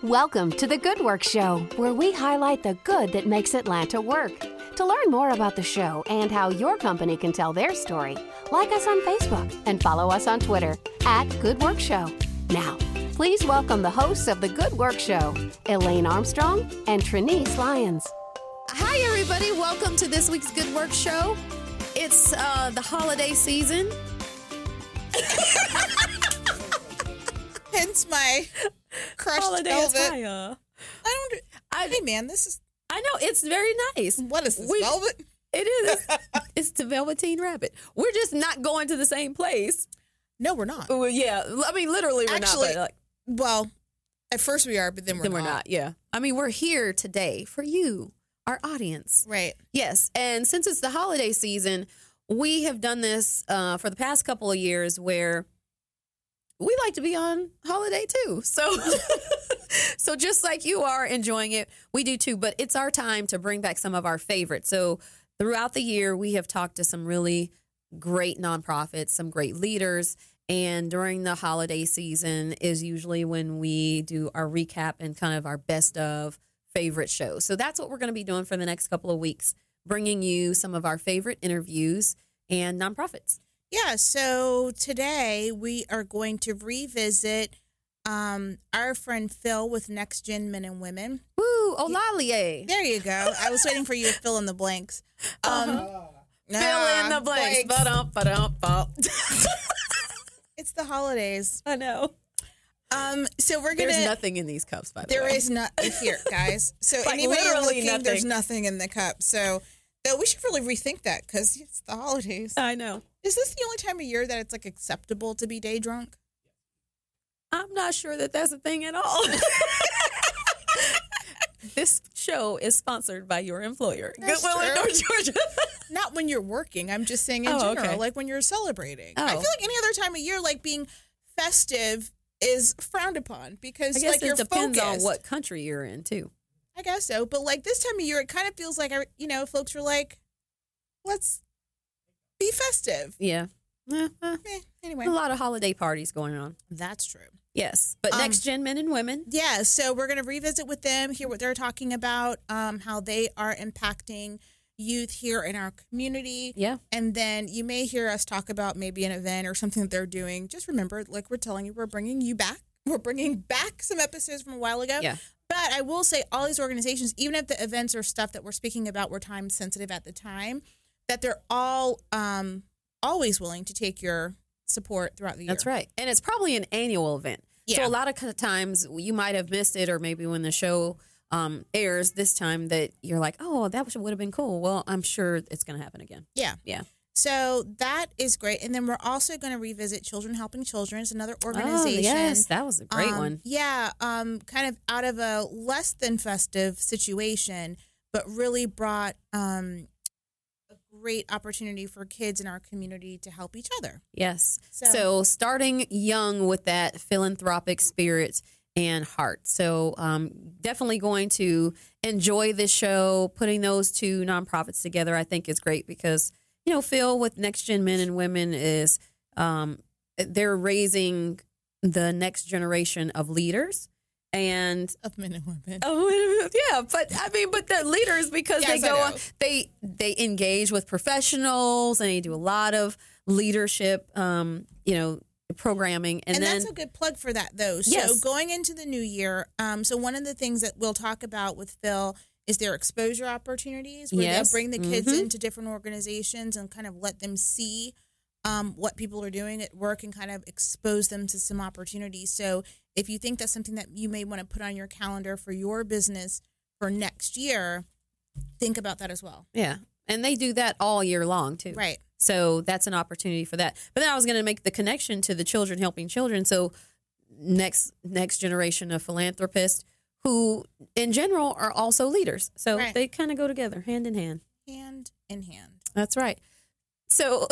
Welcome to The Good Work Show, where we highlight the good that makes Atlanta work. To learn more about the show and how your company can tell their story, like us on Facebook and follow us on Twitter @Good Work Show. Now, please welcome the hosts of The Good Work Show, Elaine Armstrong and Trinice Lyons. Hi, everybody. Welcome to this week's Good Work Show. It's the holiday season. Hence my crushed Holiday velvet. attire. Hey, man, this is... I know, it's very nice. What is this, velvet? It is. It's the Velveteen Rabbit. We're just not going to the same place. No, we're not. Well, yeah, I mean, literally, we're Actually, not. But well, at first we are, but then we're not. Yeah. I mean, we're here today for you, our audience. Right. Yes, and since it's the holiday season, we have done this for the past couple of years where we like to be on holiday too. So just like you are enjoying it, we do too. But it's our time to bring back some of our favorites. So throughout the year, we have talked to some really great nonprofits, some great leaders. And during the holiday season is usually when we do our recap and kind of our best of favorite shows. So that's what we're going to be doing for the next couple of weeks, bringing you some of our favorite interviews and nonprofits. Yeah, so today we are going to revisit our friend Phil with Next Gen Men and Women. Woo, Olalie. There you go. I was waiting for you to fill in the blanks. Fill in the blanks. Ba-dum. It's the holidays. I know. So we're gonna. There's nothing in these cups, by the way. There is not here, guys. So Like anybody literally looking, nothing. there's nothing in the cup. So though we should really rethink that because it's the holidays. I know. Is this the only time of year that it's like acceptable to be day drunk? I'm not sure that that's a thing at all. This show is sponsored by your employer, That's Goodwill in true. North Georgia. Not when you're working. I'm just saying in Oh, general, okay. like when you're celebrating. Oh. I feel like any other time of year, like being festive is frowned upon because I guess like you're it depends focused. on what country you're in, too. I guess so, but like this time of year, it kind of feels like folks are like, let's be festive. Yeah. Anyway, A lot of holiday parties going on. that's true. Yes. But Next Gen Men and Women. Yeah, so we're going to revisit with them, hear what they're talking about, how they are impacting youth here in our community. Yeah. And then you may hear us talk about maybe an event or something that they're doing. Just remember, like we're telling you, we're bringing you back. We're bringing back some episodes from a while ago. Yeah. But I will say all these organizations, even if the events or stuff that we're speaking about were time sensitive at the time, that they're all always willing to take your support throughout the year. That's right. And it's probably an annual event. Yeah. So a lot of times you might have missed it, or maybe when the show airs this time that you're like, oh, that would have been cool. Well, I'm sure it's going to happen again. Yeah. Yeah. So that is great. And then we're also going to revisit Children Helping Children. It's another organization. Oh, yes. That was a great one. Yeah. Kind of out of a less than festive situation, but really brought a great opportunity for kids in our community to help each other. Yes. So- So starting young with that philanthropic spirit and heart. So definitely going to enjoy this show. Putting those two nonprofits together, I think, is great because, Phil with Next Gen Men and Women is they're raising the next generation of leaders. And Of men and women. oh yeah, but they're leaders because Yes, they I go know. on, they engage with professionals and they do a lot of leadership programming and then that's a good plug for that, though. So Yes. going into the new year, so one of the things that we'll talk about with Phil is their exposure opportunities, where Yes. they'll bring the kids Mhm. into different organizations and kind of let them see what people are doing at work and kind of expose them to some opportunities. So if you think that's something that you may want to put on your calendar for your business for next year, think about that as well. yeah, and they do that all year long too. Right. So that's an opportunity for that. But then I was going to make the connection to the Children Helping Children. So next generation of philanthropists who, in general, are also leaders. So Right. they kind of go together, hand in hand. Hand in hand. That's right. So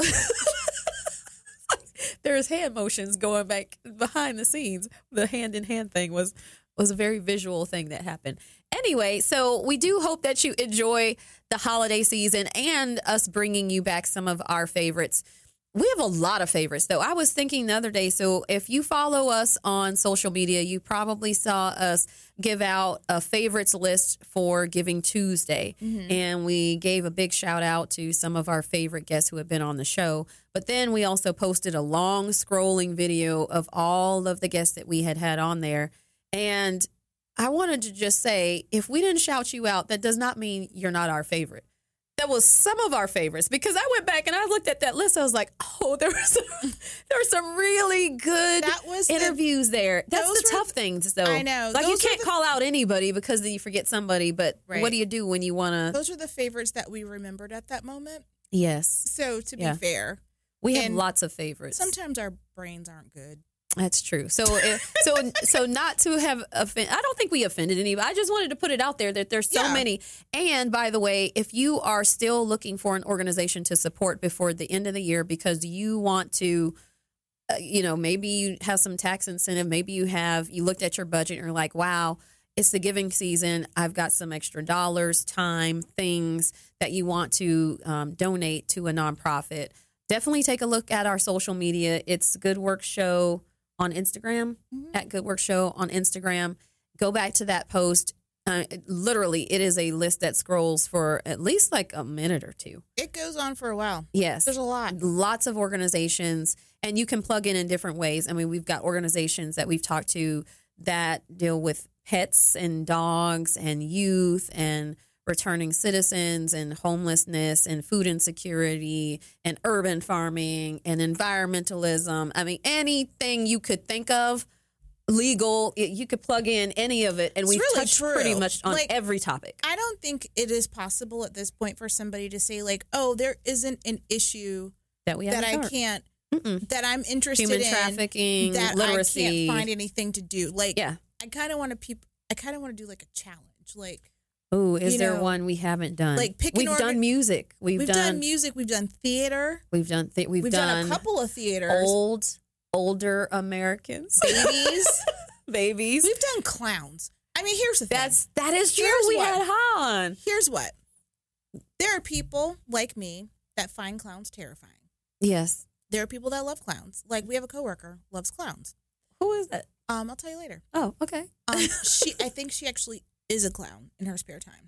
there's hand motions going back behind the scenes. The hand in hand thing was a very visual thing that happened. Anyway, so we do hope that you enjoy the holiday season and us bringing you back some of our favorites. We have a lot of favorites, though. I was thinking the other day, so if you follow us on social media, you probably saw us give out a favorites list for Giving Tuesday. And we gave a big shout out to some of our favorite guests who have been on the show. But then we also posted a long scrolling video of all of the guests that we had on there. And I wanted to just say, if we didn't shout you out, that does not mean you're not our favorite. That was some of our favorites, because I went back and I looked at that list. I was like, oh, there were some really good interviews there. That's the tough things, though. I know. Like, you can't call out anybody because then you forget somebody. But what do you do when you want to? Those are the favorites that we remembered at that moment. Yes. So to be fair, we have lots of favorites. Sometimes our brains aren't good. That's true. So not to have offended. I don't think we offended anybody. I just wanted to put it out there that there's so many. And by the way, if you are still looking for an organization to support before the end of the year because you want to, maybe you have some tax incentive, maybe you looked at your budget and you're like, wow, it's the giving season. I've got some extra dollars, time, things that you want to donate to a nonprofit. Definitely take a look at our social media. It's Good Work Show on Instagram, at Good Work Show on Instagram. Go back to that post. Literally, it is a list that scrolls for at least like a minute or two. It goes on for a while. Yes. There's a lot. Lots of organizations, and you can plug in different ways. I mean, we've got organizations that we've talked to that deal with pets and dogs and youth and returning citizens and homelessness and food insecurity and urban farming and environmentalism. I mean, anything you could think of, legal, you could plug in any of it. And we've really touched pretty much on every topic. I don't think it is possible at this point for somebody to say like, oh, there isn't an issue that I can't, that I'm interested in. Human trafficking, that literacy. I can't find anything to do. Like, I kind of want to do like a challenge. Like, oh, is there one we haven't done? Like we've done music. We've done music. We've done theater. We've done a couple of theaters. Older Americans, babies. We've done clowns. I mean, here's the thing. That is true. We had Han. Here's what. There are people like me that find clowns terrifying. Yes. There are people that love clowns. Like, we have a coworker loves clowns. Who is that? I'll tell you later. Oh, okay. I think she actually is a clown in her spare time.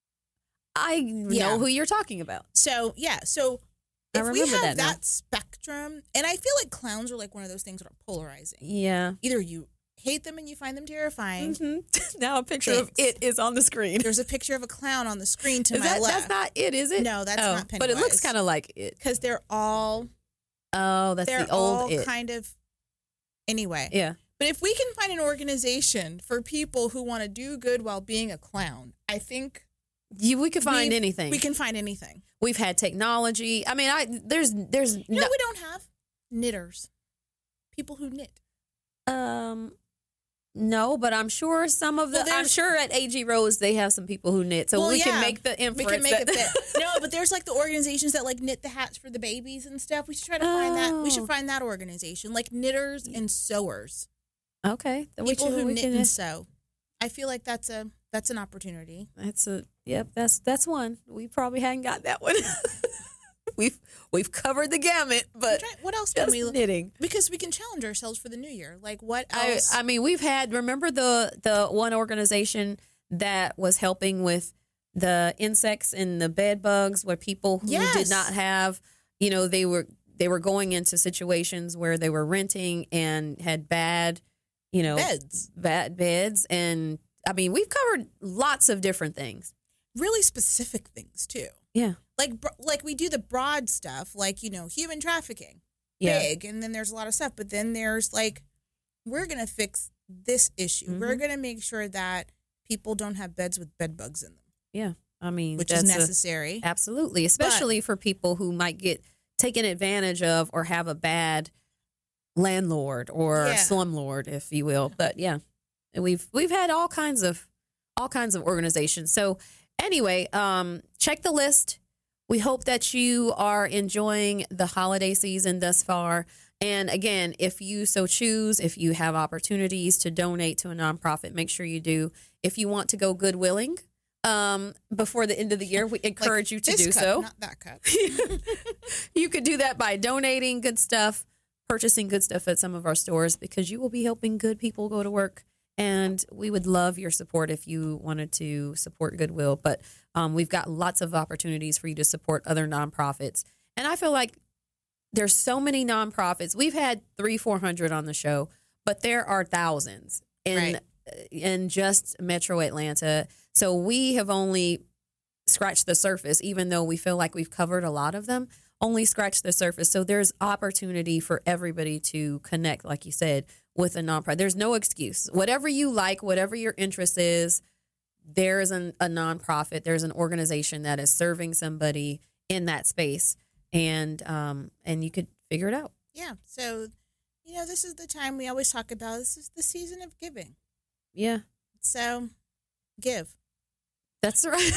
I know who you're talking about. So, if we have that spectrum, and I feel like clowns are like one of those things that are polarizing. Yeah. Either you hate them and you find them terrifying. Now a picture of it is on the screen. There's a picture of a clown on the screen to my left. That's not it, is it? No, that's not Pennywise. But it looks kind of like it. Because they're all... Oh, that's the old it. Kind of... Anyway. Yeah. But if we can find an organization for people who want to do good while being a clown, I think we could find anything. We can find anything. We've had technology. I mean, there's we don't have knitters, people who knit. No, but I'm sure some of I'm sure at AG Rose they have some people who knit, so we can make the inference. We can make it fit. No, but there's like the organizations that like knit the hats for the babies and stuff. We should try to find that. We should find that organization, like knitters and sewers. Okay, people who knit and sew. I feel like that's an opportunity. That's one. We probably hadn't got that one. We've covered the gamut, but what else can we knitting? Because we can challenge ourselves for the new year. Like, what else? I mean, we've had. Remember the one organization that was helping with the insects and the bed bugs, where people who did not have, they were going into situations where they were renting and had bad beds. And I mean, we've covered lots of different things. Really specific things too. Yeah. Like we do the broad stuff, like, human trafficking, big. And then there's a lot of stuff, but then there's like, we're going to fix this issue. Mm-hmm. We're going to make sure that people don't have beds with bed bugs in them. Yeah. I mean, which is necessary. Absolutely. Especially for people who might get taken advantage of or have a bad landlord or slumlord, if you will. But we've had all kinds of organizations. So anyway, check the list. We hope that you are enjoying the holiday season thus far. And again, if you so choose, if you have opportunities to donate to a nonprofit, make sure you do. If you want to go goodwilling, before the end of the year. We encourage you to This do cup, so. not that cup. You could do that by donating good stuff, purchasing good stuff at some of our stores, because you will be helping good people go to work. And we would love your support if you wanted to support Goodwill. But we've got lots of opportunities for you to support other nonprofits. And I feel like there's so many nonprofits. We've had 300-400 on the show, but there are thousands in just Metro Atlanta. So we have only scratched the surface, even though we feel like we've covered a lot of them, only scratched the surface. So there's opportunity for everybody to connect, like you said, with a nonprofit. There's no excuse. Whatever you like, whatever your interest is, there's a nonprofit, there's an organization that is serving somebody in that space, and you could figure it out. Yeah. So, this is the time we always talk about. This is the season of giving. Yeah. So, give. That's right.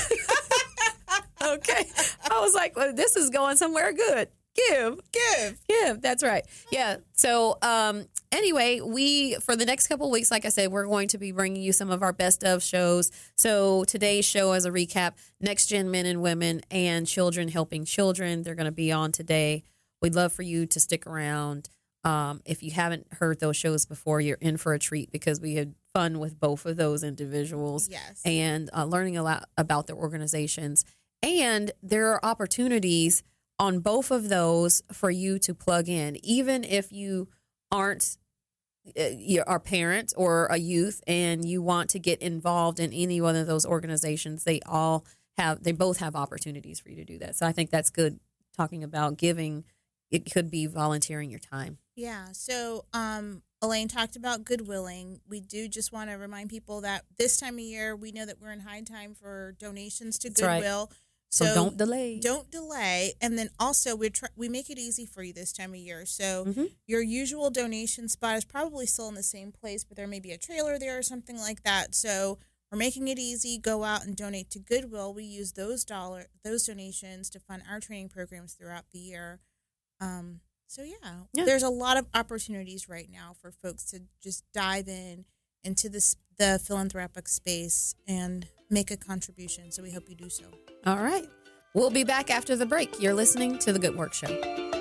Okay. I was like, well, this is going somewhere good. Give. That's right. Yeah. So, anyway, for the next couple of weeks, like I said, we're going to be bringing you some of our best of shows. So today's show, as a recap, Next Gen Men and Women and Children Helping Children. They're going to be on today. We'd love for you to stick around. If you haven't heard those shows before, you're in for a treat, because we had fun with both of those individuals. Yes. And learning a lot about their organizations. And there are opportunities on both of those for you to plug in, even if you aren't you're a parent or a youth and you want to get involved in any one of those organizations. They both have opportunities for you to do that. So I think that's good. Talking about giving, it could be volunteering your time. Yeah. So Elaine talked about Goodwilling. We do just want to remind people that this time of year, we know that we're in high time for donations to Goodwill. Right. So don't delay. Don't delay. And then also we make it easy for you this time of year. So your usual donation spot is probably still in the same place, but there may be a trailer there or something like that. So we're making it easy. Go out and donate to Goodwill. We use those donations to fund our training programs throughout the year. So yeah, there's a lot of opportunities right now for folks to just dive into the philanthropic space and make a contribution. So we hope you do so. All right. We'll be back after the break. You're listening to The Good Work Show.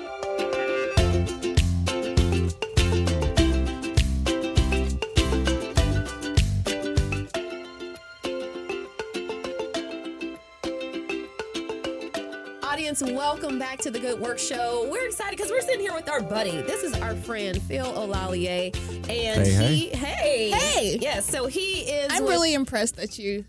Audience, welcome back to The Good Work Show. We're excited because we're sitting here with our buddy. This is our friend, Phil Olalier. And Hey. Yes, so he is... I'm really impressed that you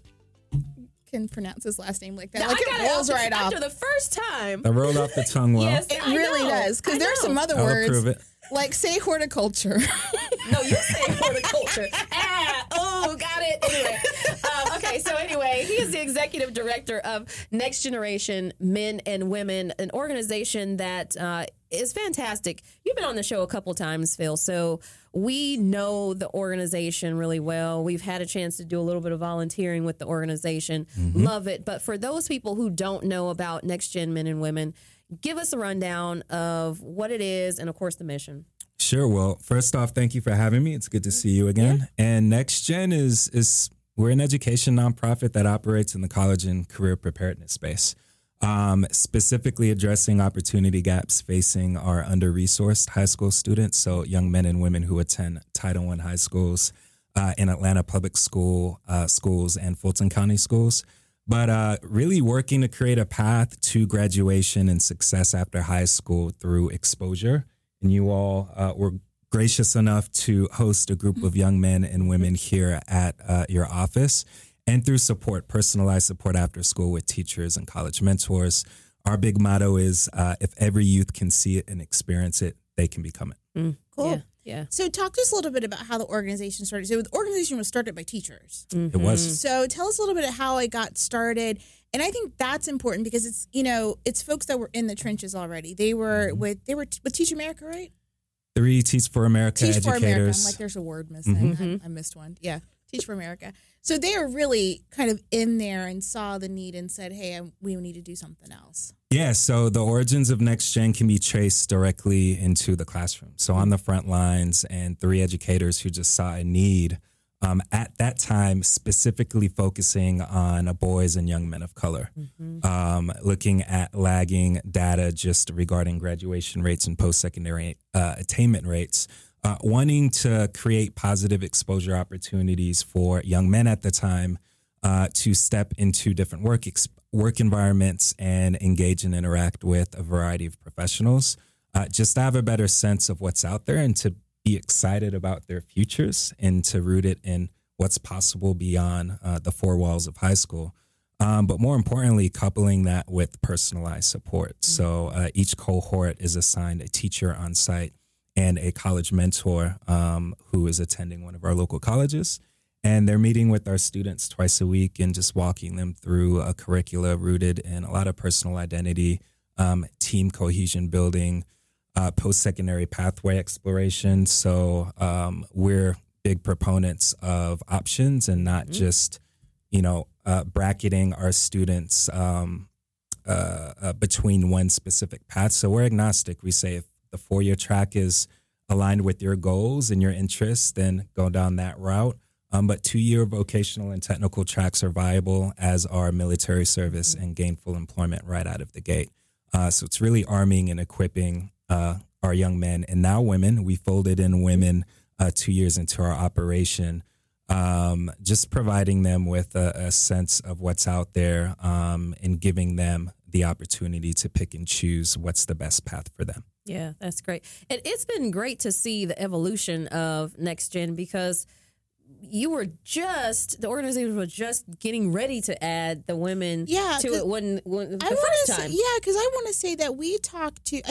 can pronounce his last name like that. Now, like it rolls right off. After the first time. That rolled off the tongue well. Yes, It really does. Because there's some other I'll words. approve it. Like say horticulture. No, you say horticulture. Got it. Anyway. Anyway, he is the executive director of Next Generation Men and Women, an organization that is fantastic. You've been on the show a couple times, Phil, so we know the organization really well. We've had a chance to do a little bit of volunteering with the organization. Love it. But for those people who don't know about Next Gen Men and Women, give us a rundown of what it is and, of course, the mission. Sure. Well, first off, thank you for having me. It's good to see you again. Yeah. And Next Gen is we're an education nonprofit that operates in the college and career preparedness space, specifically addressing opportunity gaps facing our under-resourced high school students, so young men and women who attend Title I high schools in Atlanta public schools and Fulton County schools. But really working to create a path to graduation and success after high school through exposure. And you all were gracious enough to host a group of young men and women here at your office. And through support, personalized support after school with teachers and college mentors. Our big motto is if every youth can see it and experience it, they can become it. Cool. Yeah. So talk to us a little bit about how the organization started. So the organization was started by teachers. It was. So tell us a little bit of how it got started. And I think that's important because it's folks that were in the trenches already. They were with Teach America, right? 3 Teach for America Teach educators. for America. I'm like, there's a word missing. I missed one. Yeah. Teach for America. So they are really kind of in there and saw the need and said, hey, we need to do something else. Yeah, so the origins of Next Gen can be traced directly into the classroom. So on the front lines and 3 educators who just saw a need at that time specifically focusing on boys and young men of color, looking at lagging data just regarding graduation rates and post-secondary attainment rates, wanting to create positive exposure opportunities for young men at the time to step into different work environments and engage and interact with a variety of professionals, just to have a better sense of what's out there and to be excited about their futures and to root it in what's possible beyond the four walls of high school. But more importantly, coupling that with personalized support. So each cohort is assigned a teacher on site and a college mentor who is attending one of our local colleges. And they're meeting with our students twice a week and just walking them through a curricula rooted in a lot of personal identity, team cohesion building, post-secondary pathway exploration. So we're big proponents of options and not just, bracketing our students between one specific path. So we're agnostic. We say if the 4-year track is aligned with your goals and your interests, then go down that route. But 2-year vocational and technical tracks are viable, as are military service and gainful employment right out of the gate. So it's really arming and equipping our young men and now women. We folded in women 2 years into our operation, just providing them with a sense of what's out there and giving them the opportunity to pick and choose what's the best path for them. Yeah, that's great. And it's been great to see the evolution of Next Gen, because the organization was just getting ready to add the women to it when the first time. Because I want to say that we talked to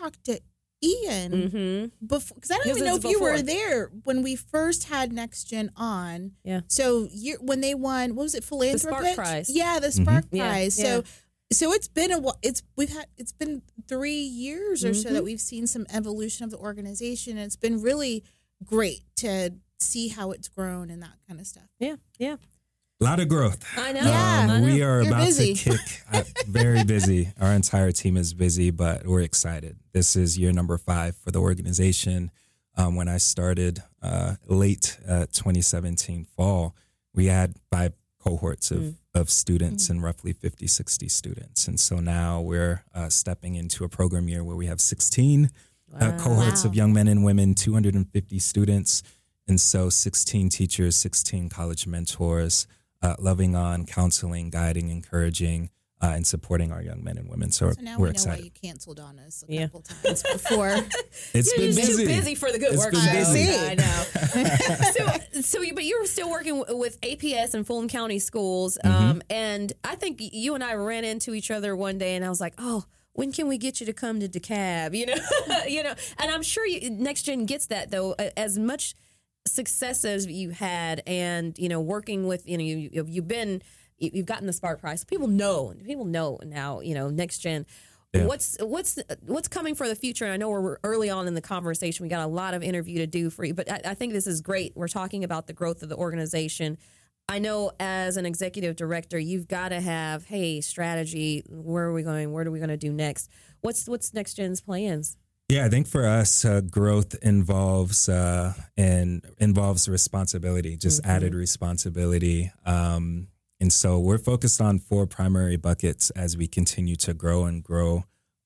Ian before, because I don't even know if you were there when we first had Next Gen on. Yeah. So when they won, what was it, Philanthropist? The Spark Prize. Yeah, the Spark Prize. Yeah. So it's been it's been 3 years or so that we've seen some evolution of the organization, and it's been really great to see how it's grown and that kind of stuff. Yeah. A lot of growth. I know. Yeah. We are You're about busy. to kick, very busy. Our entire team is busy, but we're excited. This is year number 5 for the organization. When I started late 2017 fall, we had 5 cohorts of students and roughly 50, 60 students. And so now we're stepping into a program year where we have 16 cohorts of young men and women, 250 students. And so 16 teachers, 16 college mentors, loving on, counseling, guiding, encouraging, and supporting our young men and women. So now we're we know excited. why you canceled on us a couple times before. It's been You're busy. too busy for the good It's work. been busy. I know. But you're still working with APS and Fulton County Schools. And I think you and I ran into each other one day, and I was like, oh, when can we get you to come to DeKalb? And I'm sure Next Gen gets that, though, as much success as you had, and working with you've gotten the Spark Prize. People know now. Next Gen. Yeah. What's coming for the future? And I know we're early on in the conversation. We got a lot of interview to do for you, but I think this is great. We're talking about the growth of the organization. I know as an executive director, you've got to have strategy. Where are we going? What are we going to do next? What's Next Gen's plans? Yeah, I think for us, growth involves responsibility, just added responsibility. And so we're focused on 4 primary buckets as we continue to grow and grow.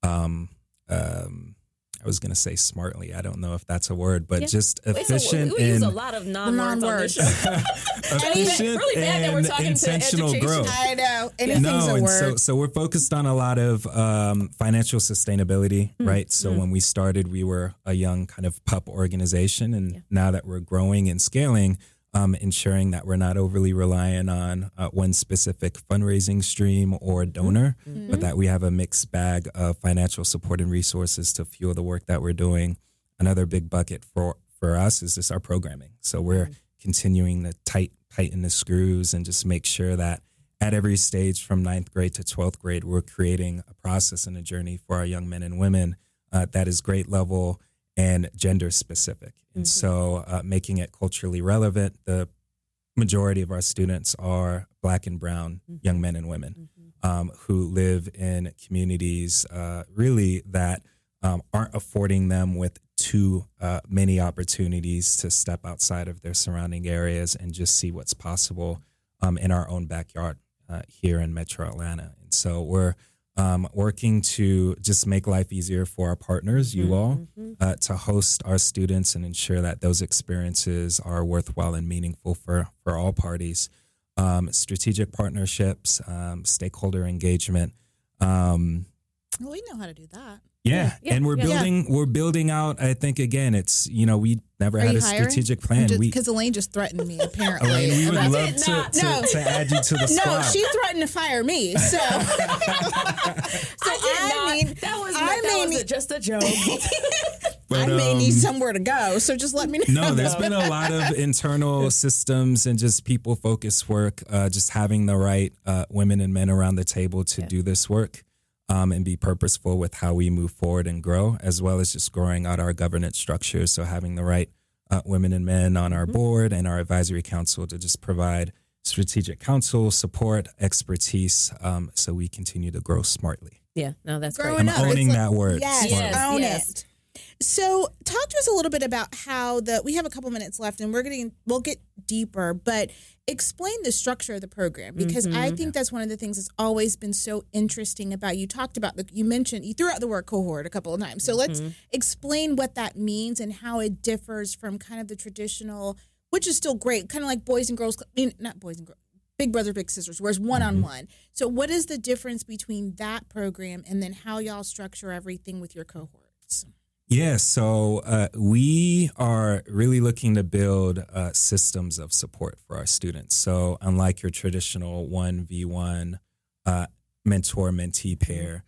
I was going to say smartly. I don't know if that's a word, but just efficient we use a lot of non-words. Efficient really bad that we're talking intentional to growth. I know. Anything's a word. So we're focused on a lot of financial sustainability, right? So when we started, we were a young kind of pup organization. And now that we're growing and scaling, ensuring that we're not overly reliant on one specific fundraising stream or donor, but that we have a mixed bag of financial support and resources to fuel the work that we're doing. Another big bucket for us is just our programming. So we're continuing to tighten the screws and just make sure that at every stage from 9th grade to 12th grade, we're creating a process and a journey for our young men and women that is grade level and gender specific. And so making it culturally relevant. The majority of our students are Black and brown young men and women who live in communities really that aren't affording them with too many opportunities to step outside of their surrounding areas and just see what's possible in our own backyard here in Metro Atlanta. And so we're working to just make life easier for our partners, you all, to host our students and ensure that those experiences are worthwhile and meaningful for all parties. Strategic partnerships, stakeholder engagement. Well, we know how to do that. Yeah. And we're building out. I think again, it's we never had a strategic plan. Because Elaine just threatened me. Apparently, Elaine, we would love to add you to the squad. No, she threatened to fire me. So, that was just a joke. I may need somewhere to go, so just let me know. No, there's been a lot of internal systems and just people-focused work, just having the right women and men around the table to do this work. And be purposeful with how we move forward and grow, as well as just growing out our governance structure. So having the right women and men on our board and our advisory council to just provide strategic counsel, support, expertise, so we continue to grow smartly. Yeah, no, that's great. I'm owning that word. Yes, own yes. it. So talk to us a little bit about how we have a couple minutes left and we'll get deeper, but explain the structure of the program, because I think that's one of the things that's always been so interesting about you talked about you threw out the word cohort a couple of times. So let's explain what that means and how it differs from kind of the traditional, which is still great, kind of like boys and girls, not boys and girls, Big Brother, Big Sisters, whereas one-on-one. So what is the difference between that program and then how y'all structure everything with your cohorts? Yeah, so we are really looking to build systems of support for our students. So unlike your traditional 1v1 mentor-mentee pair,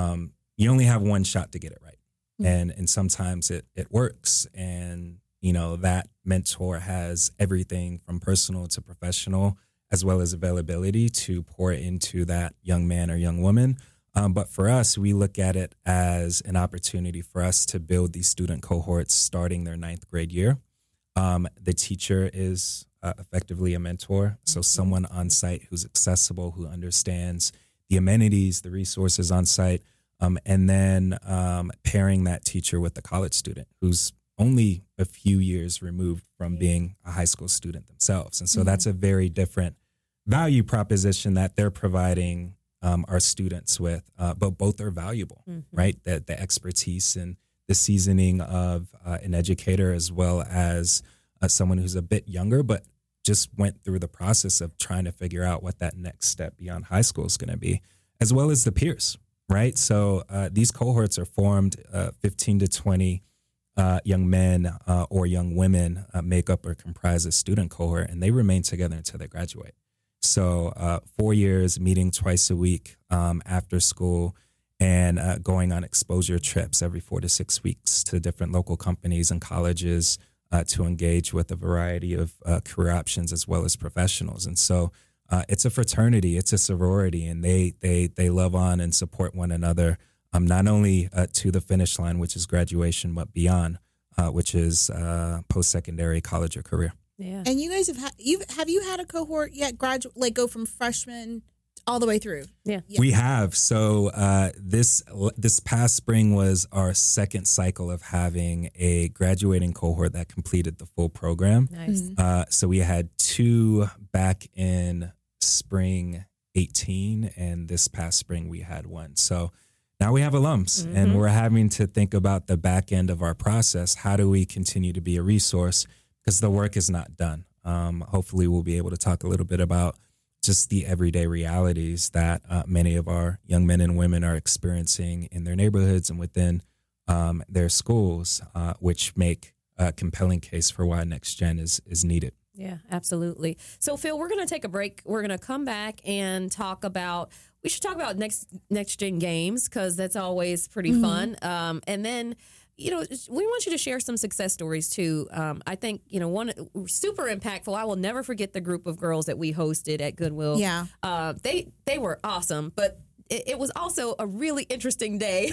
you only have one shot to get it right. And sometimes it works. And, that mentor has everything from personal to professional, as well as availability to pour into that young man or young woman. But for us, we look at it as an opportunity for us to build these student cohorts starting their 9th grade year. The teacher is effectively a mentor, so someone on site who's accessible, who understands the amenities, the resources on site, and then pairing that teacher with the college student who's only a few years removed from being a high school student themselves. And so that's a very different value proposition that they're providing our students with, but both are valuable, right? The expertise and the seasoning of an educator, as well as someone who's a bit younger, but just went through the process of trying to figure out what that next step beyond high school is going to be, as well as the peers, right? So these cohorts are formed, 15 to 20 young men or young women make up or comprise a student cohort, and they remain together until they graduate. So 4 years, meeting twice a week after school, and going on exposure trips every 4 to 6 weeks to different local companies and colleges to engage with a variety of career options as well as professionals. And so it's a fraternity, it's a sorority, and they love on and support one another, not only to the finish line, which is graduation, but beyond, which is post-secondary, college, or career. Yeah. And you guys have you had a cohort yet go from freshman all the way through? Yeah. We have. So this past spring was our second cycle of having a graduating cohort that completed the full program. Nice. So we had 2 back in spring 18, and this past spring we had 1. So now we have alums, and we're having to think about the back end of our process. How do we continue to be a resource? Because the work is not done. Hopefully we'll be able to talk a little bit about just the everyday realities that many of our young men and women are experiencing in their neighborhoods and within their schools, which make a compelling case for why Next Gen is needed. Yeah, absolutely. So, Phil, we're going to take a break. We're going to come back and we should talk about next Gen games, because that's always pretty fun. And then, we want you to share some success stories too. I think, one super impactful. I will never forget the group of girls that we hosted at Goodwill. Yeah. They were awesome, but it was also a really interesting day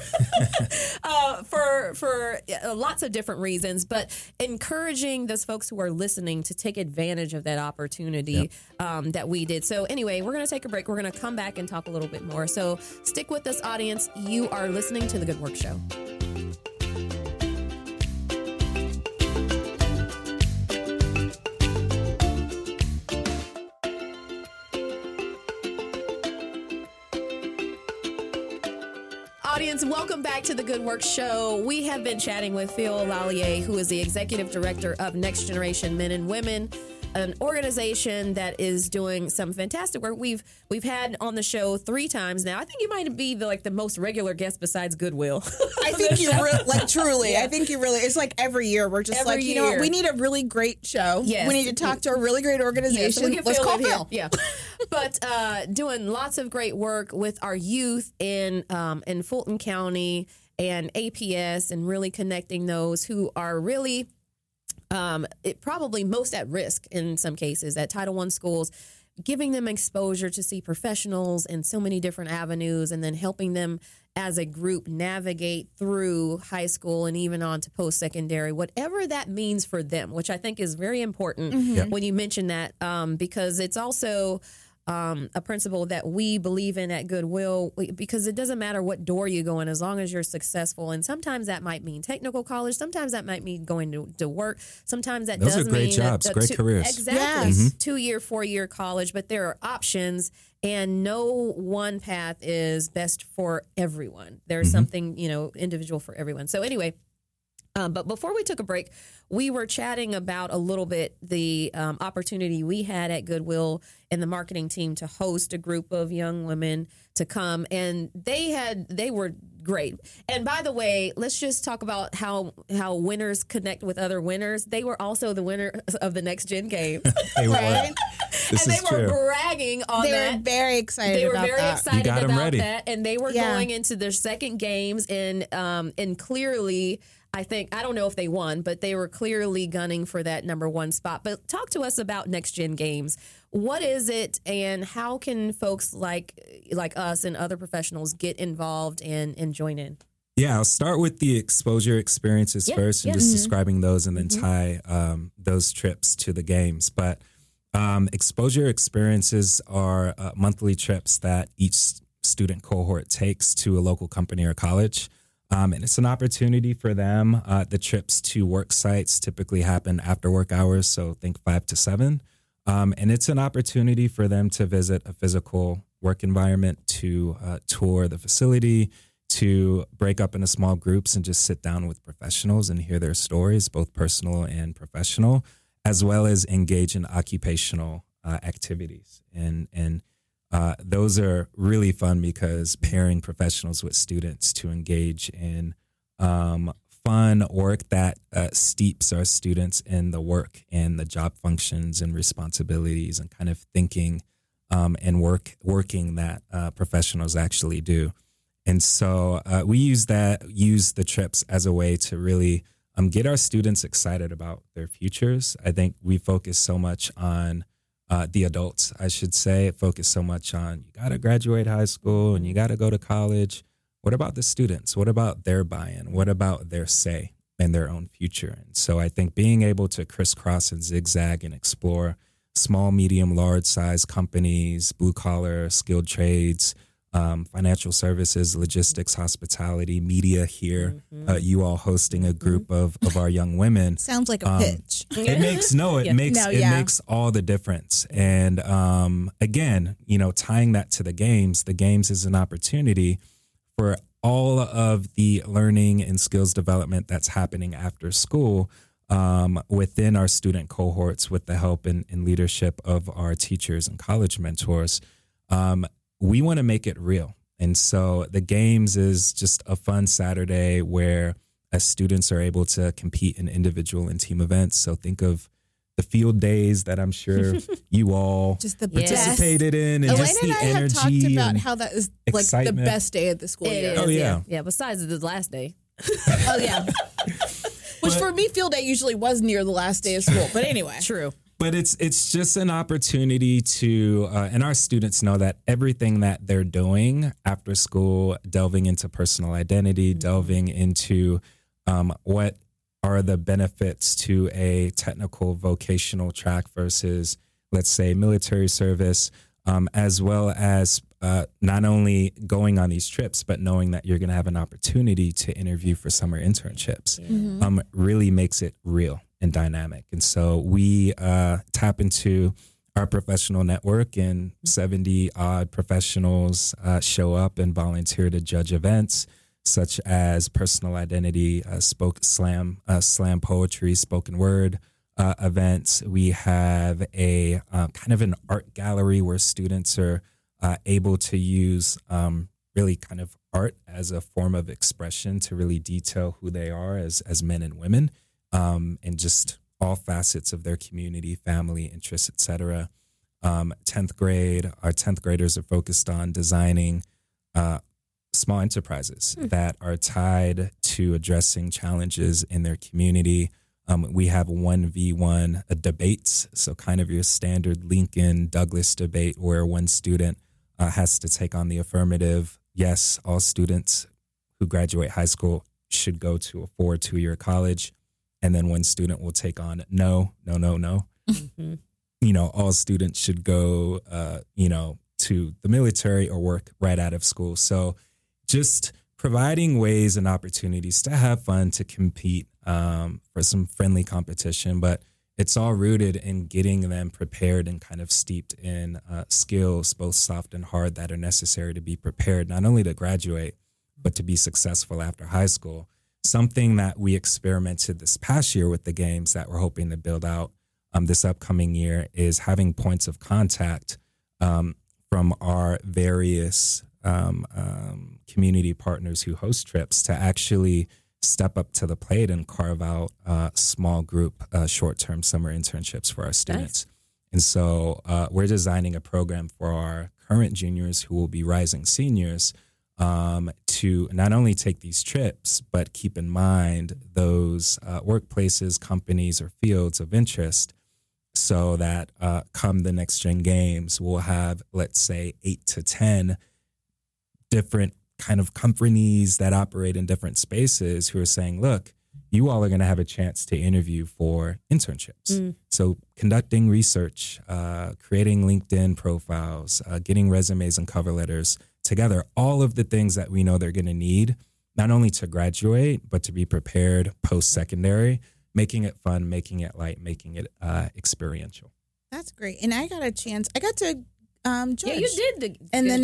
for lots of different reasons, but encouraging those folks who are listening to take advantage of that opportunity that we did. So anyway, we're going to take a break. We're going to come back and talk a little bit more. So stick with us, audience. You are listening to The Good Work Show. audience, welcome back to the Good Work Show. We have been chatting with Phil Lallier, who is the executive director of Next Generation Men and Women, an organization that is doing some fantastic work. We've had on the show 3 times now. I think you might be the most regular guest besides Goodwill. I think you truly. Yeah. I think you really. It's like every year we're just you know what? We need a really great show. Yes. We need to talk to a really great organization. Yes, let's call Phil. Yeah, but doing lots of great work with our youth in Fulton County and APS, and really connecting those who are really probably most at risk in some cases at Title I schools, giving them exposure to see professionals in so many different avenues, and then helping them as a group navigate through high school and even on to post-secondary, whatever that means for them, which I think is very important when you mention that, because it's also a principle that we believe in at Goodwill, because it doesn't matter what door you go in as long as you're successful. And sometimes that might mean technical college. Sometimes that might mean going to work. Sometimes that Those does are great mean jobs, great careers. Exactly. Yes. 2-year, 4-year college, but there are options, and no one path is best for everyone. There's something, individual for everyone. So anyway, but before we took a break, we were chatting about a little bit the opportunity we had at Goodwill and the marketing team to host a group of young women to come, and they were great. And by the way, let's just talk about how winners connect with other winners. They were also the winner of the Next Gen Games. They were. Right? This and is they were true. bragging on They that. were very excited. They were about very that. excited You got 'em about ready. that, and they were Yeah. going into their second games, and clearly, I don't know if they won, but they were clearly gunning for that number 1 spot. But talk to us about Next Gen Games. What is it, and how can folks like us and other professionals get involved and join in? Yeah, I'll start with the exposure experiences first, and just describing those, and then tie those trips to the games. But exposure experiences are monthly trips that each student cohort takes to a local company or college. And it's an opportunity for them. The trips to work sites typically happen after work hours, so think 5 to 7. And it's an opportunity for them to visit a physical work environment, to tour the facility, to break up into small groups and just sit down with professionals and hear their stories, both personal and professional, as well as engage in occupational activities. And those are really fun, because pairing professionals with students to engage in fun work that steeps our students in the work and the job functions and responsibilities and kind of thinking and working that professionals actually do. And so we use the trips as a way to really get our students excited about their futures. I think we focus so much on the adults, I should say, focus so much on, you got to graduate high school and you got to go to college. What about the students? What about their buy-in? What about their say in their own future? And so I think being able to crisscross and zigzag and explore small, medium, large size companies, blue collar, skilled trades, financial services, logistics, hospitality, media here, you all hosting a group of our young women. Sounds like a pitch. It makes all the difference. And again, tying that to the games is an opportunity for all of the learning and skills development that's happening after school within our student cohorts, with the help and leadership of our teachers and college mentors. We want to make it real. And so the games is just a fun Saturday where students are able to compete in individual and team events. So think of the field days that I'm sure you all Just the participated in, and Elena just the and I have energy talked about and how that is like excitement. the best day of the school It year. is, Oh, yeah. Yeah, besides the last day. Oh yeah. Which for me, field day usually was near the last day of school. But anyway. True. But it's just an opportunity to, and our students know that everything that they're doing after school, delving into personal identity, delving into what are the benefits to a technical vocational track versus, let's say, military service, as well as not only going on these trips, but knowing that you're going to have an opportunity to interview for summer internships, really makes it real and dynamic. And so we tap into our professional network, and 70 odd professionals show up and volunteer to judge events. such as personal identity, slam poetry, spoken word events. We have a kind of an art gallery where students are able to use really kind of art as a form of expression to really detail who they are as men and women, and just all facets of their community, family, interests, etc. 10th grade, our 10th graders are focused on designing small enterprises that are tied to addressing challenges in their community. We have 1v1 debates, so kind of your standard Lincoln Douglas debate where one student has to take on the affirmative. Yes, all students who graduate high school should go to a 4 2-year college. And then one student will take on no. Mm-hmm. All students should go, to the military or work right out of school. So just providing ways and opportunities to have fun, to compete for some friendly competition, but it's all rooted in getting them prepared and kind of steeped in skills, both soft and hard, that are necessary to be prepared, not only to graduate, but to be successful after high school. Something that we experimented this past year with the games that we're hoping to build out this upcoming year is having points of contact from our various community partners who host trips to actually step up to the plate and carve out small group short-term summer internships for our students. Nice. And so we're designing a program for our current juniors who will be rising seniors to not only take these trips, but keep in mind those workplaces, companies, or fields of interest, so that come the Next Gen Games, we'll have, let's say, 8 to 10 different kind of companies that operate in different spaces who are saying, look, you all are going to have a chance to interview for internships. So conducting research, creating LinkedIn profiles, getting resumes and cover letters together, all of the things that we know they're going to need, not only to graduate, but to be prepared post-secondary, making it fun, making it light, making it experiential. That's great. And I got to judge. Yeah, you did.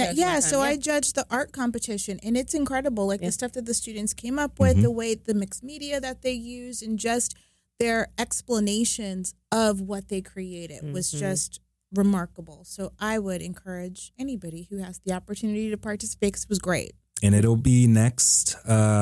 I judged the art competition, and it's incredible. Like the stuff that the students came up with, the way the mixed media that they used, and just their explanations of what they created was just remarkable. So I would encourage anybody who has the opportunity to participate, because it was great. And it'll be next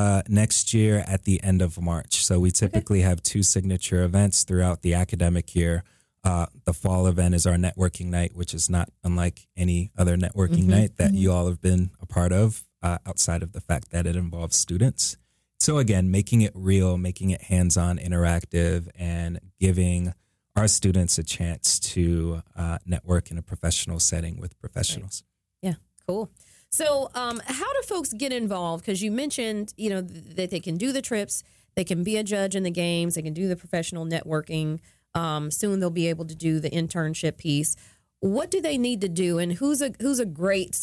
year at the end of March. So we typically have 2 signature events throughout the academic year. The fall event is our networking night, which is not unlike any other networking night that you all have been a part of, outside of the fact that it involves students. So again, making it real, making it hands-on, interactive, and giving our students a chance to network in a professional setting with professionals. Right. Yeah, cool. So how do folks get involved? Because you mentioned, that they can do the trips, they can be a judge in the games, they can do the professional networking. Soon they'll be able to do the internship piece. What do they need to do, and who's a great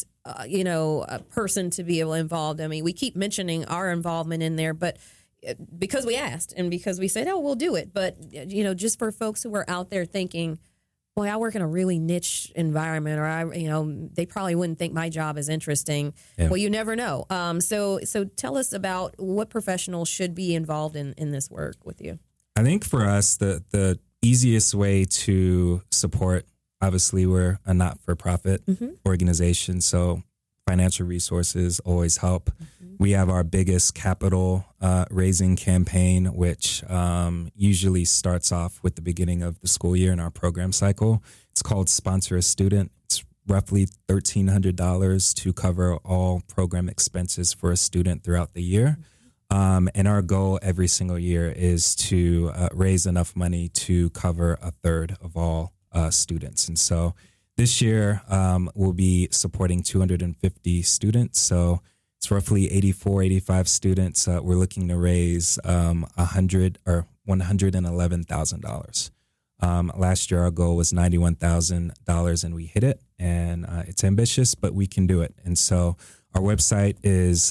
person to be able to involve? I mean, we keep mentioning our involvement in there, but because we asked and because we said, oh, we'll do it. But just for folks who are out there thinking, boy, I work in a really niche environment, or they probably wouldn't think my job is interesting. Yeah. Well, you never know. So tell us about what professionals should be involved in this work with you. I think for us, the easiest way to support, obviously we're a not-for-profit organization, so financial resources always help. We have our biggest capital raising campaign, which usually starts off with the beginning of the school year in our program cycle. It's called Sponsor a Student. It's roughly $1,300 to cover all program expenses for a student throughout the year. And our goal every single year is to raise enough money to cover a third of all students. And so this year we'll be supporting 250 students. So it's roughly 85 students. We're looking to raise $111,000. Last year our goal was $91,000 and we hit it. And it's ambitious, but we can do it. And so our website is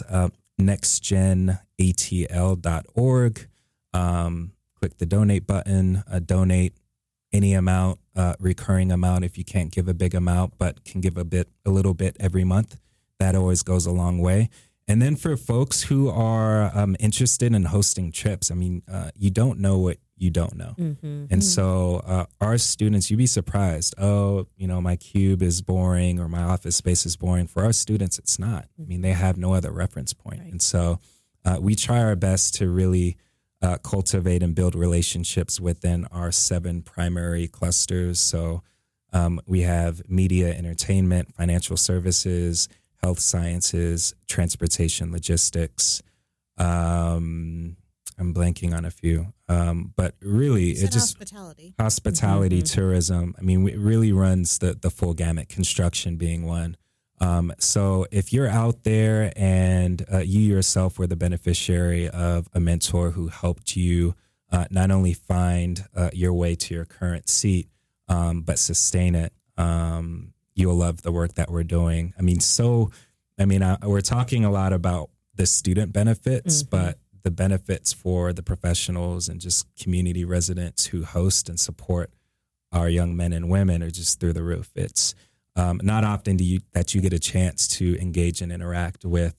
nextgenatl.org. Click the donate button, donate any amount, recurring amount if you can't give a big amount, but can give a little bit every month. That always goes a long way. And then for folks who are interested in hosting trips, I mean, you don't know what you don't know. And so our students, you'd be surprised. Oh, my cube is boring or my office space is boring. For our students, it's not. I mean, they have no other reference point. Right. And so we try our best to really cultivate and build relationships within our 7 primary clusters. So we have media, entertainment, financial services, health sciences, transportation, logistics. I'm blanking on a few, but really it just hospitality, tourism. I mean, it really runs the full gamut, construction being one. So if you're out there and you yourself were the beneficiary of a mentor who helped you not only find your way to your current seat, but sustain it, you'll love the work that we're doing. We're talking a lot about the student benefits, but the benefits for the professionals and just community residents who host and support our young men and women are just through the roof. It's not often that you get a chance to engage and interact with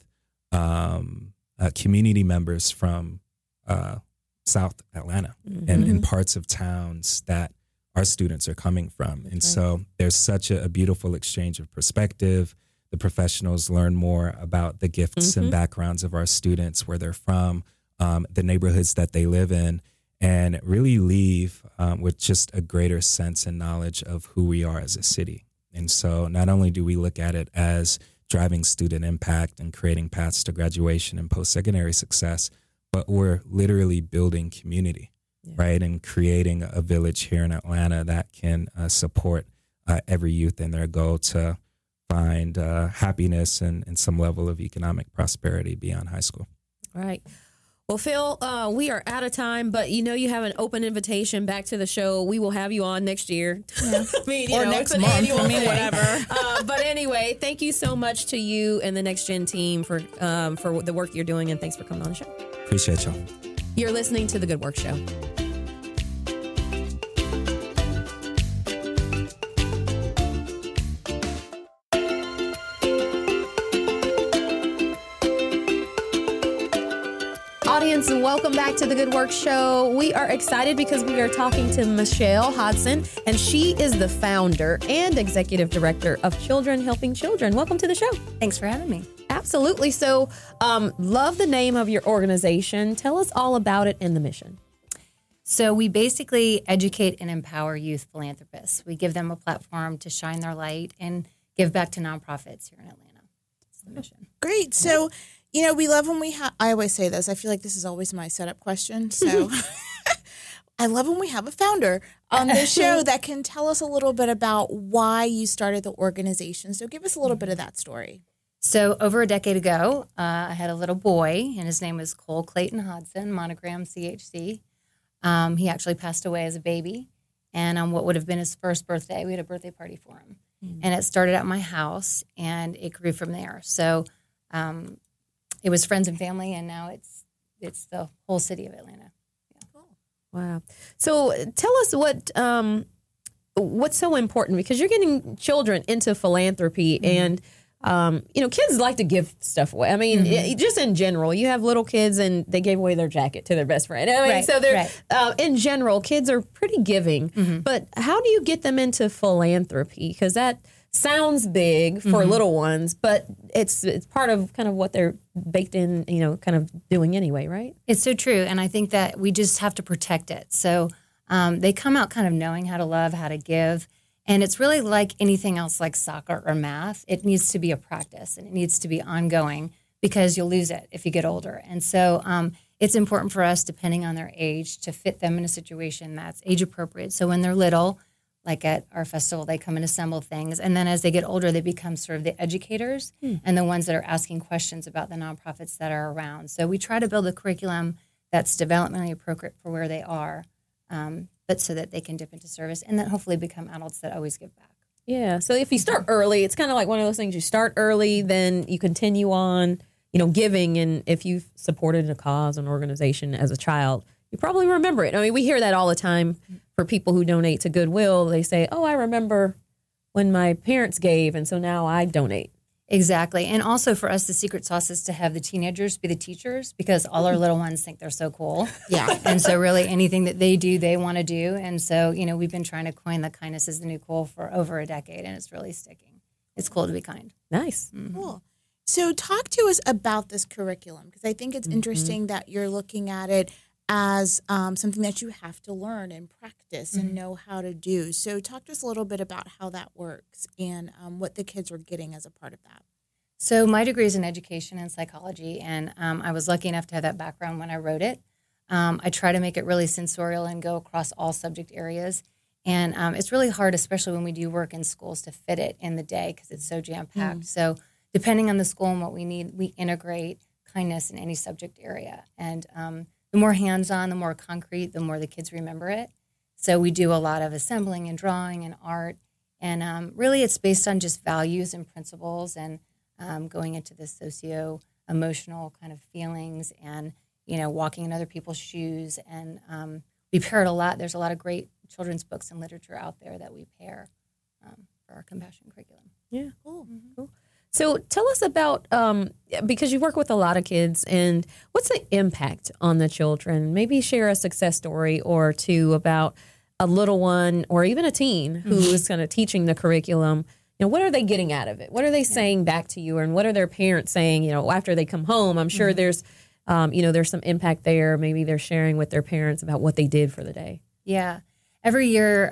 community members from South Atlanta and in parts of towns that our students are coming from. And so there's such a beautiful exchange of perspective. The professionals learn more about the gifts and backgrounds of our students, where they're from, the neighborhoods that they live in, and really leave with just a greater sense and knowledge of who we are as a city. And so not only do we look at it as driving student impact and creating paths to graduation and post-secondary success, but we're literally building community, right? And creating a village here in Atlanta that can support every youth in their goal to find happiness and some level of economic prosperity beyond high school. Right. Well, Phil, we are out of time, but you have an open invitation back to the show. We will have you on next year. Yeah. Next month. Whatever. But anyway, thank you so much to you and the Next Gen team for the work you're doing, and thanks for coming on the show. Appreciate y'all. You're listening to The Good Work Show. Audience, welcome back to The Good Work Show. We are excited because we are talking to Michelle Hodson, and she is the founder and executive director of Children Helping Children. Welcome to the show. Thanks for having me. Absolutely. So, love the name of your organization. Tell us all about it and the mission. So we basically educate and empower youth philanthropists. We give them a platform to shine their light and give back to nonprofits here in Atlanta. That's the mission. Great. So, we love when I always say this. I feel like this is always my setup question. So I love when we have a founder on the show that can tell us a little bit about why you started the organization. So give us a little bit of that story. So over a decade ago, I had a little boy, and his name was Cole Clayton Hodson, monogram CHC. He actually passed away as a baby. And on what would have been his first birthday, we had a birthday party for him. And it started at my house, and it grew from there. So it was friends and family, and now it's the whole city of Atlanta. Yeah. Cool. Wow. So tell us what's so important, because you're getting children into philanthropy, and kids like to give stuff away. I mean, just in general, you have little kids and they gave away their jacket to their best friend. I mean, so they're in general, kids are pretty giving. But how do you get them into philanthropy? Because that sounds big for little ones, but it's part of kind of what they're baked in, kind of doing anyway, right? It's so true. And I think that we just have to protect it. So they come out kind of knowing how to love, how to give. And it's really like anything else, like soccer or math. It needs to be a practice, and it needs to be ongoing, because you'll lose it if you get older. And so it's important for us, depending on their age, to fit them in a situation that's age appropriate. So when they're little, like at our festival, they come and assemble things. And then as they get older, they become sort of the educators and the ones that are asking questions about the nonprofits that are around. So we try to build a curriculum that's developmentally appropriate for where they are, but so that they can dip into service and then hopefully become adults that always give back. Yeah. So if you start early, it's kind of like one of those things. You start early, then you continue on, giving. And if you've supported a cause, an organization as a child, you probably remember it. I mean, we hear that all the time for people who donate to Goodwill. They say, oh, I remember when my parents gave, and so now I donate. Exactly. And also for us, the secret sauce is to have the teenagers be the teachers because all our little ones think they're so cool. Yeah. And so really anything that they do, they want to do. And so, we've been trying to coin the kindness is the new cool for over a decade, and it's really sticking. It's cool to be kind. Nice. Cool. So talk to us about this curriculum, because I think it's interesting that you're looking at it as something that you have to learn and practice and know how to do. So talk to us a little bit about how that works and what the kids are getting as a part of that. So my degree is in education and psychology, and I was lucky enough to have that background when I wrote it. I try to make it really sensorial and go across all subject areas. And it's really hard, especially when we do work in schools, to fit it in the day because it's so jam-packed. So depending on the school and what we need, we integrate kindness in any subject area. And the more hands-on, the more concrete, the more the kids remember it. So we do a lot of assembling and drawing and art. And really it's based on just values and principles and going into the socio-emotional kind of feelings and, walking in other people's shoes. And we pair it a lot. There's a lot of great children's books and literature out there that we pair for our compassion curriculum. Yeah. Cool. So tell us about, because you work with a lot of kids, and what's the impact on the children? Maybe share a success story or two about a little one or even a teen who is kind of teaching the curriculum. What are they getting out of it? What are they saying back to you? And what are their parents saying, after they come home? I'm sure there's, there's some impact there. Maybe they're sharing with their parents about what they did for the day. Yeah. Every year,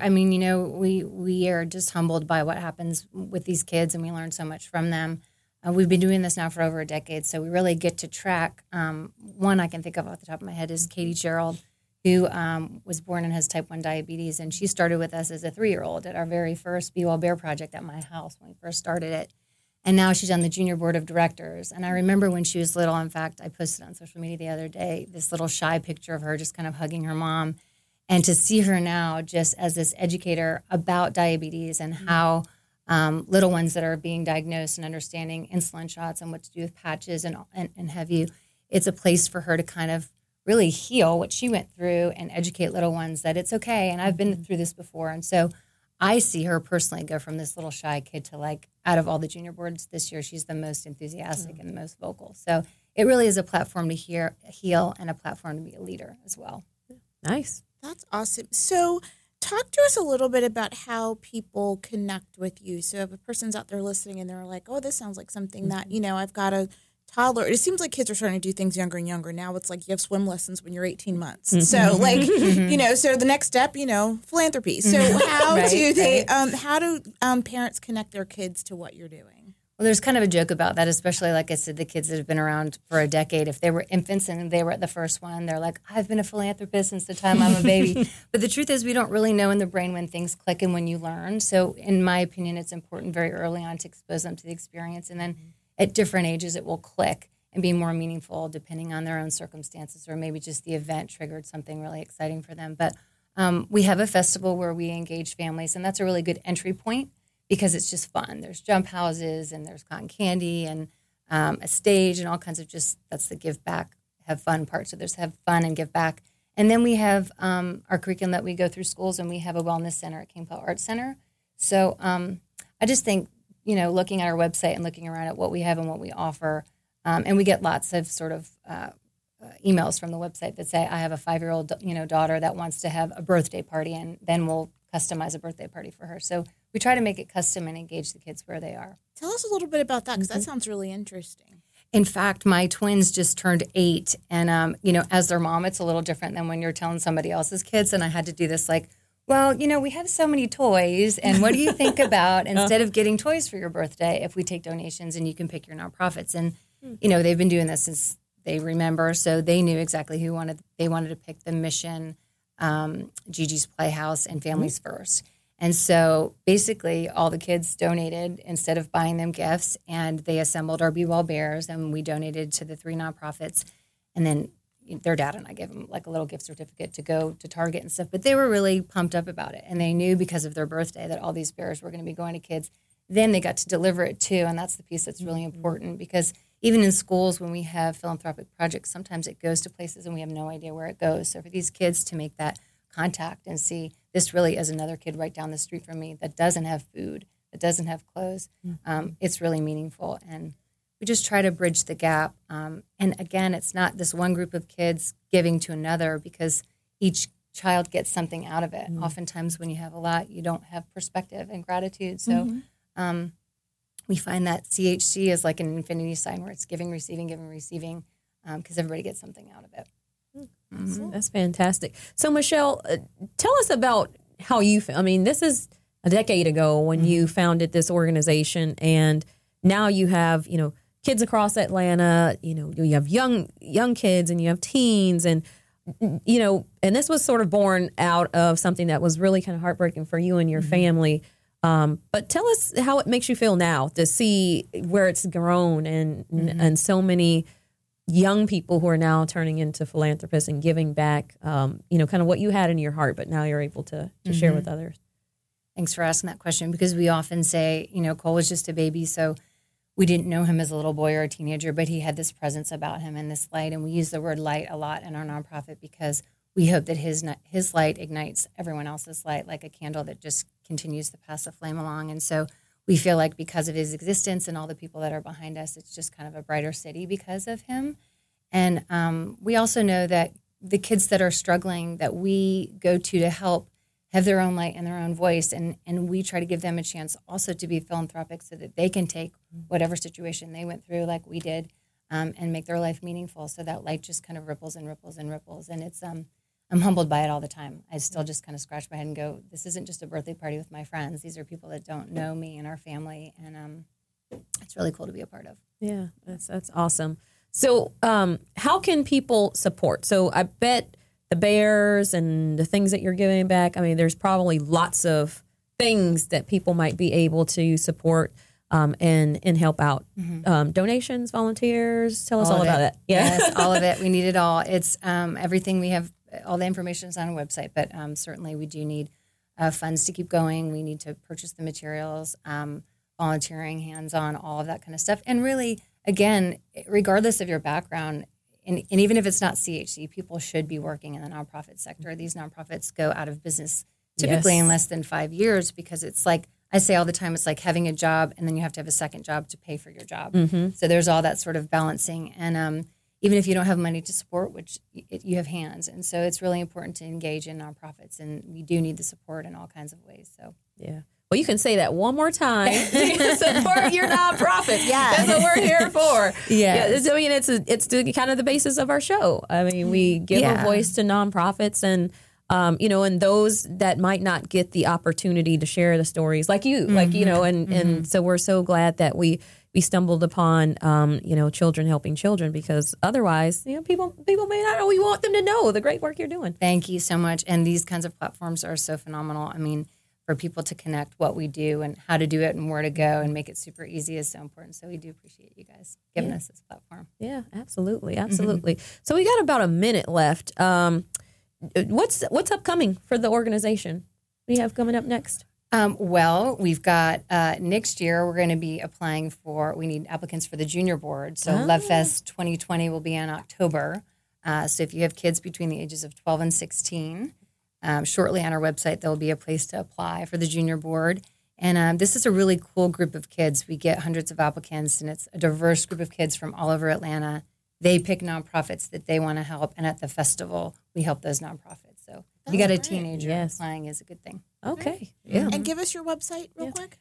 we are just humbled by what happens with these kids, and we learn so much from them. We've been doing this now for over a decade, so we really get to track. One I can think of off the top of my head is Katie Gerald, who was born and has type 1 diabetes, and she started with us as a 3-year-old at our very first Be Well Bear project at my house when we first started it. And now she's on the junior board of directors. And I remember when she was little, in fact, I posted on social media the other day, this little shy picture of her just kind of hugging her mom. And to see her now just as this educator about diabetes and how little ones that are being diagnosed and understanding insulin shots and what to do with patches and have you, it's a place for her to kind of really heal what she went through and educate little ones that it's okay. And I've been through this before. And so I see her personally go from this little shy kid to out of all the junior boards this year, she's the most enthusiastic and the most vocal. So it really is a platform to heal and a platform to be a leader as well. Nice. That's awesome. So talk to us a little bit about how people connect with you. So if a person's out there listening and they're like, oh, this sounds like something that, I've got a toddler. It seems like kids are starting to do things younger and younger. Now it's like you have swim lessons when you're 18 months. So so the next step, philanthropy. So how do parents connect their kids to what you're doing? Well, there's kind of a joke about that, especially, like I said, the kids that have been around for a decade. If they were infants and they were at the first one, they're like, I've been a philanthropist since the time I'm a baby. But the truth is we don't really know in the brain when things click and when you learn. So in my opinion, it's important very early on to expose them to the experience. And then at different ages, it will click and be more meaningful depending on their own circumstances, or maybe just the event triggered something really exciting for them. But we have a festival where we engage families, and that's a really good entry point, because it's just fun. There's jump houses and there's cotton candy and a stage and all kinds of that's the give back, have fun part. So there's have fun and give back. And then we have our curriculum that we go through schools, and we have a wellness center at King Powell Arts Center. So I just think, looking at our website and looking around at what we have and what we offer, and we get lots of sort of emails from the website that say, I have a 5-year-old, daughter that wants to have a birthday party, and then we'll customize a birthday party for her. So we try to make it custom and engage the kids where they are. Tell us a little bit about that, because that sounds really interesting. In fact, my twins just turned 8, and, as their mom, it's a little different than when you're telling somebody else's kids. And I had to do this we have so many toys, and what do you think about instead of getting toys for your birthday, if we take donations and you can pick your nonprofits? And, they've been doing this since they remember, so they knew exactly they wanted to pick the Mission, Gigi's Playhouse, and Families First. And so basically all the kids donated instead of buying them gifts, and they assembled our Be Well Bears, and we donated to the 3 nonprofits. And then their dad and I gave them a little gift certificate to go to Target and stuff. But they were really pumped up about it. And they knew because of their birthday that all these bears were going to be going to kids. Then they got to deliver it too. And that's the piece that's really important, because even in schools, when we have philanthropic projects, sometimes it goes to places and we have no idea where it goes. So for these kids to make that contact and see this really is another kid right down the street from me that doesn't have food, that doesn't have clothes, it's really meaningful. And we just try to bridge the gap. And again, it's not this one group of kids giving to another, because each child gets something out of it. Oftentimes when you have a lot, you don't have perspective and gratitude. So we find that CHC is like an infinity sign, where it's giving, receiving, because everybody gets something out of it. That's fantastic. So Michelle, tell us about how you, I mean, this is a decade ago when you founded this organization, and now you have, you know, kids across Atlanta, you know, you have young kids and you have teens, and, you know, and this was sort of born out of something that was really kind of heartbreaking for you and your family. But tell us how it makes you feel now to see where it's grown, and so many young people who are now turning into philanthropists and giving back, you know, kind of what you had in your heart, but now you're able to share with others. Thanks for asking that question, because we often say, you know, Cole was just a baby, so we didn't know him as a little boy or a teenager, but he had this presence about him and this light. And we use the word light a lot in our nonprofit, because we hope that his light ignites everyone else's light, like a candle that just continues to pass the flame along. And so we feel like because of his existence and all the people that are behind us, it's just kind of a brighter city because of him. And we also know that the kids that are struggling, that we go to help, have their own light and their own voice. And we try to give them a chance also to be philanthropic, so that they can take whatever situation they went through like we did, and make their life meaningful. So that light just kind of ripples and ripples and ripples. And it's I'm humbled by it all the time. I still just kind of scratch my head and go, this isn't just a birthday party with my friends. These are people that don't know me and our family. And it's really cool to be a part of. Yeah, that's awesome. So how can people support? So I bet the bears and the things that you're giving back, I mean, there's probably lots of things that people might be able to support and help out. Donations, volunteers, tell us all about it. Yeah. Yes, all of it. We need it all. It's everything we have. All the information is on our website, but certainly we do need funds to keep going. We need to purchase the materials, volunteering, hands-on, all of that kind of stuff. And really, again, regardless of your background, and even if it's not CHC, people should be working in the nonprofit sector. These nonprofits go out of business typically in less than 5 years, because it's like, I say all the time, it's like having a job and then you have to have a second job to pay for your job. So there's all that sort of balancing. And even if you don't have money to support, which you have hands. And so it's really important to engage in nonprofits, and we do need the support in all kinds of ways. So yeah. Well, you can say that one more time. Support your nonprofit. Yeah, that's what we're here for. Yeah, I mean, it's kind of the basis of our show. I mean, we give a voice to nonprofits, and you know, and those that might not get the opportunity to share the stories, like you, like you know, and so we're so glad that we stumbled upon you know, children helping children, because otherwise, you know, people may not know. We want them to know the great work you're doing. Thank you so much. And these kinds of platforms are so phenomenal. I mean, for people to connect what we do and how to do it and where to go and make it super easy is so important. So we do appreciate you guys giving us this platform. Yeah, absolutely. So we got about a minute left. What's upcoming for the organization? What do you have coming up next? Well, we've got next year, we're going to be applying we need applicants for the junior board. So Love Fest 2020 will be in October. So if you have kids between the ages of 12 and 16, shortly on our website, there will be a place to apply for the junior board. And this is a really cool group of kids. We get hundreds of applicants, and it's a diverse group of kids from all over Atlanta. They pick nonprofits that they want to help. And at the festival, we help those nonprofits. So if you got a teenager applying is a good thing. Okay. Yeah. And give us your website real quick.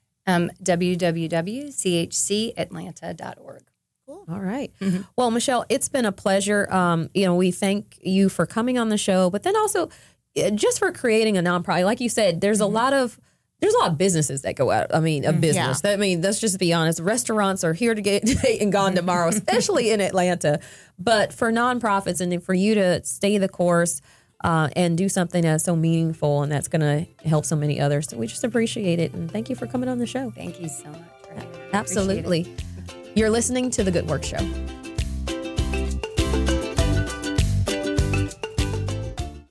www.chcatlanta.org. Cool. All right. Well, Michelle, it's been a pleasure. You know, we thank you for coming on the show, but then also just for creating a nonprofit. Like you said, there's a lot of businesses that go out. I mean, a business. I mean, let's just be honest. Restaurants are here to get and gone tomorrow, especially in Atlanta. But for nonprofits, and for you to stay the course and do something that's so meaningful and that's going to help so many others, so we just appreciate it. And thank you for coming on the show. Thank you so much. Absolutely. You're listening to The Good Work Show.